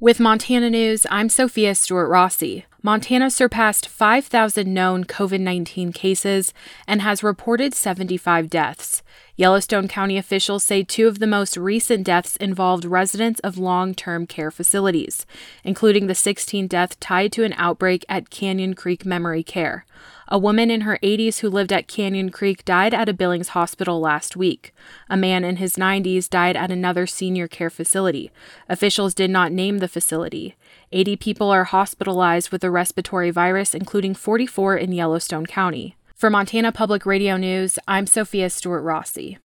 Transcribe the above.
With Montana News, I'm Sophia Stewart-Rossi. Montana surpassed 5,000 known COVID-19 cases and has reported 75 deaths. Yellowstone County officials say two of the most recent deaths involved residents of long-term care facilities, including the 16th death tied to an outbreak at Canyon Creek Memory Care. A woman in her 80s who lived at Canyon Creek died at a Billings hospital last week. A man in his 90s died at another senior care facility. Officials did not name the facility. 80 people are hospitalized with a respiratory virus, including 44 in Yellowstone County. For Montana Public Radio News, I'm Sophia Stewart-Rossi.